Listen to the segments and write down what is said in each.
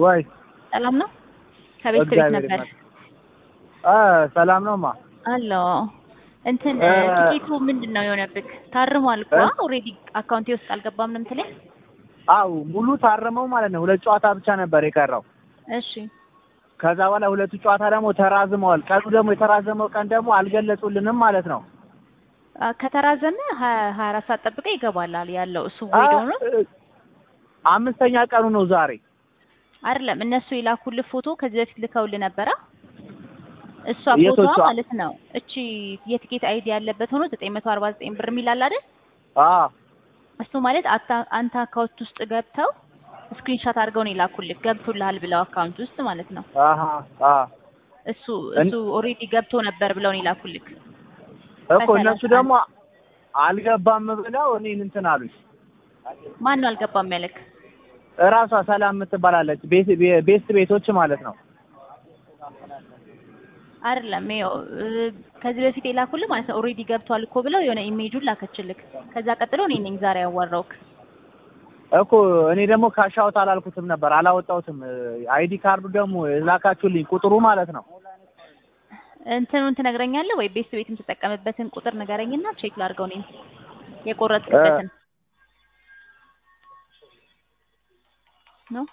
ወይ ሰላም ነው? ከቤት ነበር። ሰላም ነውማ አሎ እንትን ቲኬቱ ምንድነው የሆነብክ? ታርሟል እኮ ኦሬዲ አካውንቴ ውስጥ አልገባም ነው የምትለኝ? አው ሙሉ ታረመው ማለት ነው። ሁለት ጨዋታ ብቻ ነበር የቀረው። እሺ ከዛ በኋላ ሁለቱ ጨዋታ ደግሞ ተራዝመዋል። ቀኑ ደግሞ የተራዘመው ቀን ደግሞ አልገለጹልንም ማለት ነው። ከተራዘመ 24 ሰዓት ጠብቀህ ይገባላል ያለው እሱ ወይ ደግሞ አምስተኛ ቀኑ ነው ዛሬ። አይደለም እነሱ የላኩልህ ፎቶ ከዚህ በፊት ልከውልህ ነበረ። እሷ ፎቶ ማለት ነው እቺ የቲኬት አይዲ ያለበት ሆኖ 949 ብር የሚላል አይደል? እሱ ማለት አንተ አካውንት ውስጥ ገብተው ስክሪንሾት አድርገው ነው የላኩልህ ገብቶልሃል ብለው አካውንት ውስጥ ማለት ነው። እሱ ኦሬዲ ገብቶ ነበር ብለው ነው የላኩልህ እኮ እነሱ ደግሞ አልገባም ብለው እኔን እንትን አሉኝ። ማን ነው አልገባም ያለክ? እራሷ ሰላም የምትባላለች ቤስት ቤቶች ማለት ነው። አይደለም ይኸው ከዚህ በፊት የላኩልህ ማለት ነው ኦሬዲ ገብቷል እኮ ብለው የሆነ ኢሜጁን ላከችልክ። ከዛ ቀጥሎ እኔ ነኝ ዛሬ ያወራውክ እኮ እኔ ደግሞ ካሻውት አላልኩትም ነበር አላወጣሁትም። አይዲ ካርዱ ደግሞ ላካችሁልኝ ቁጥሩ ማለት ነው። እንትኑን ትነግረኛለህ ወይ? ቤስት ቤት የምትጠቀምበትን ቁጥር ንገረኝና ቼክ ላድርገው ነኝ የቆረጥክበትን ነው።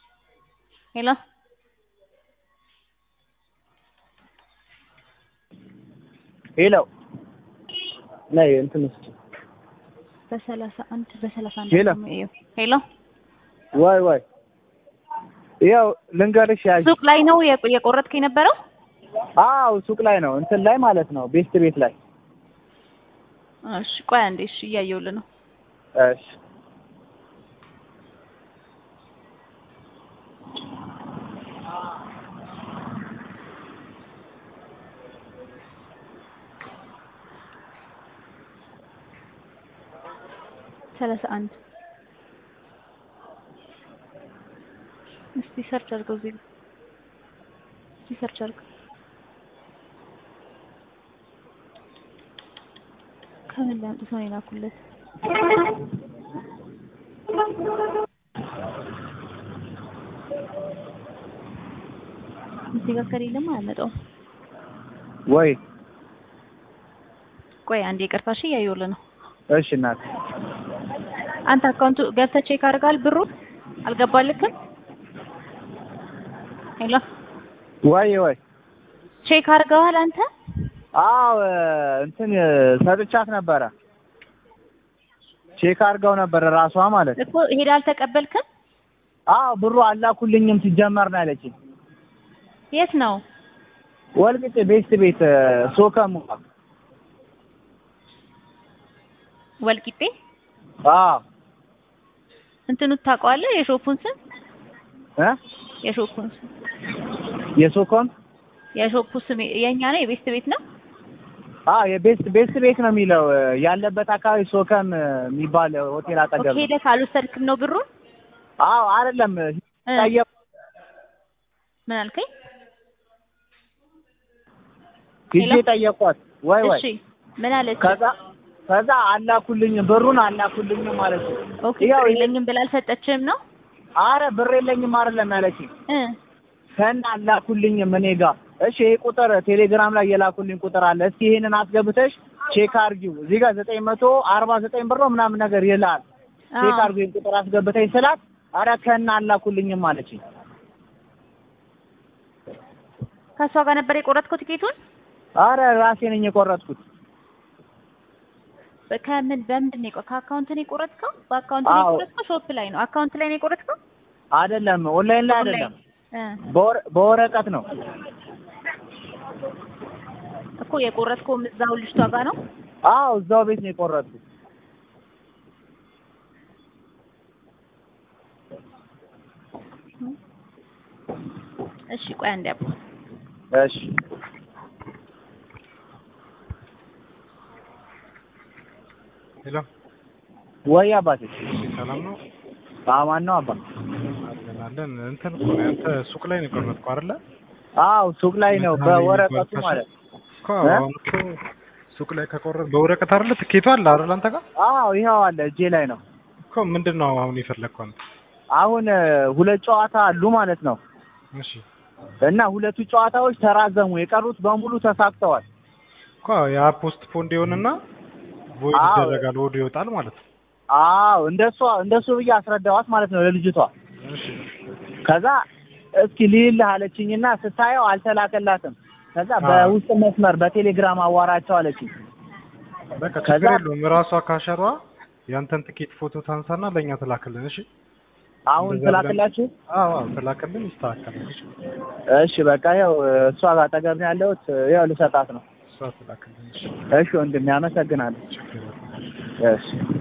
ሄሎ ነይ እንትን እስኪ በ31 ሄሎ ወይ ያው ልንገርሽ ያዥ ሱቅ ላይ ነው የቆረጥክ የነበረው? አው ሱቅ ላይ ነው እንትን ላይ ማለት ነው ቤስት ቤት ላይ። እሺ ቆይ አንዴ እሺ እያየሁልህ ነው። እሺ ሰላሳ1 እስቲ ሰርች አድርገው እዚህ ሰርች አድርገው ከምን ላምጥቶ ነው የላኩለት? እዚህ ጋር ከሌለም አያመጣውም ወይ ቆይ አንዴ ይቅርታሽ እያየሁልህ ነው። እሺ እናት አንተ አካውንቱ ገብተህ ቼክ አድርጋል? ብሩ አልገባልክም? ሄሎ ወይ ቼክ አድርገዋል አንተ? አዎ እንትን ሰጥቻት ነበረ። ቼክ አድርገው ነበር ራሷ ማለት እኮ ሄዳ አልተቀበልክም? አዎ ብሩ አላኩልኝም ሲጀመር ነው ያለችኝ። የት ነው? ወልቂጤ ቤስት ቤት ሶከም ወልቂጤ? እንትኑ ታውቀዋለህ የሾፑን ስም? የሾፑን ስም የሾፑ ስም የኛ ነው የቤስት ቤት ነው? የቤስት ቤት ነው የሚለው ያለበት አካባቢ ሶከም የሚባል ሆቴል አጠገብ። ኦኬ ሄደህ ካልወሰድክም ነው ብሩን? አይደለም ምን አልከኝ? ሂጂ ጠየኳት። ወይ እሺ ምን አለች? ከዛ አላኩልኝም ብሩን አላኩልኝም ማለት ነው። ኦኬ ብር የለኝም ብላ አልሰጠችህም ነው? አረ ብር የለኝም አይደለም ያለችኝ። ከና አላኩልኝም እኔ ጋር። እሺ ይሄ ቁጥር ቴሌግራም ላይ የላኩልኝ ቁጥር አለ። እስኪ ይሄንን አስገብተሽ ቼክ አድርጊው። እዚህ ጋር 949 ብር ነው ምናምን ነገር ይላል። ቼክ አድርጊው ይሄን ቁጥር አስገብተሽ ስላት አረ ከና አላኩልኝም አለችኝ። ከሷ ጋር ነበር የቆረጥኩት ቲኬቱን? አረ ራሴ ነኝ የቆረጥኩት። በምንድን ነው ከአካውንት ነው የቆረጥከው? በአካውንት ነው የቆረጥከው? ሾፕ ላይ ነው አካውንት ላይ ነው የቆረጥከው? አይደለም ኦንላይን ላይ አይደለም በወረቀት ነው እኮ የቆረጥከው። እዛው ልጅቷ ጋር ነው? እዛው ቤት ነው የቆረጥኩት። እሺ ቆይ አንዴ አባ። እሺ ሄሎ ወይ አባቴ ሰላም ነው? አማን ነው አባ። አለን እንትን እኮ ነው አንተ ሱቅ ላይ ነው የቆረጥከው አይደለ? ሱቅ ላይ ነው በወረቀቱ ማለት ሱቅ ላይ ከቆረጥ በወረቀት አይደለ? ትኬቱ አለ አይደል አንተ ጋር? ይሄው አለ እጄ ላይ ነው እኮ። ምንድነው አሁን የፈለግከው አንተ? አሁን ሁለት ጨዋታ አሉ ማለት ነው። እሺ እና ሁለቱ ጨዋታዎች ተራዘሙ፣ የቀሩት በሙሉ ተሳክተዋል እኮ ያ ፖስት ፖንድ ይሆንና ቮይድ ይደረጋል፣ ወደ ይወጣል ማለት ነው። አዎ እንደሱ ብዬ አስረዳዋት ማለት ነው ለልጅቷ። እሺ ከዛ እስኪ ልይልህ አለችኝና ስታየው አልተላከላትም። ከዛ በውስጥ መስመር በቴሌግራም አዋራቸው አለችኝ። በቃ ችግር የለውም። ራሷ ካሸሯ ያንተን ትኬት ፎቶ ታንሳና ለኛ ትላክልን። እሺ አሁን ትላክላችሁ? አዎ ትላክልን፣ ይስተካከላል። እሺ በቃ ያው እሷ ጋር አጠገብ ነው ያለሁት፣ ያው ልሰጣት ነው። እሷ ትላክልን። እሺ ወንድሜ አመሰግናለሁ። ችግር የለውም። እሺ